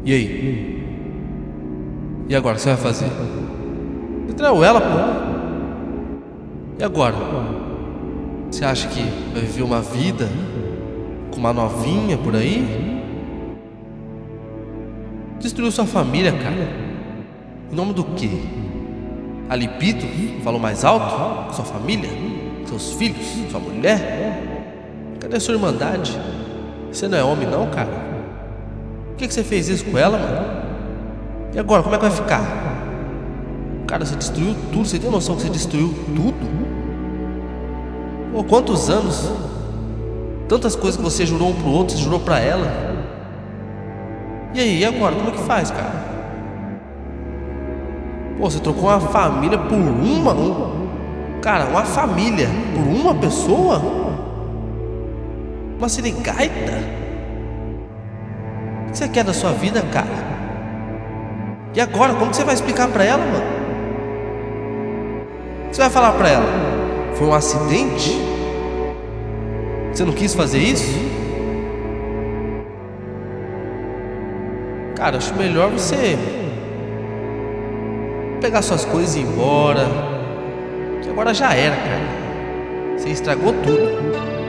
E aí? E agora, o que você vai fazer? Você traiu ela, pô. E agora? Você acha que vai viver uma vida com uma novinha por aí? Destruiu sua família, cara. Em nome do quê? A libido falou mais alto? Sua família? Seus filhos? Sua mulher? Cadê a sua irmandade? Você não é homem não, cara? Por que você fez isso com ela, mano? E agora, como é que vai ficar? Cara, você destruiu tudo. Você tem noção que você destruiu tudo? Pô, quantos anos? Tantas coisas que você jurou um pro outro, você jurou pra ela. E aí, e agora? Como é que faz, cara? Pô, você trocou uma família por Cara, uma família por uma pessoa? Uma sirigaita? O que você quer da sua vida, cara? E agora, como que você vai explicar pra ela, mano? O que você vai falar pra ela? Foi um acidente? Você não quis fazer isso? Cara, acho melhor você pegar suas coisas e ir embora. Que agora já era, cara. Você estragou tudo.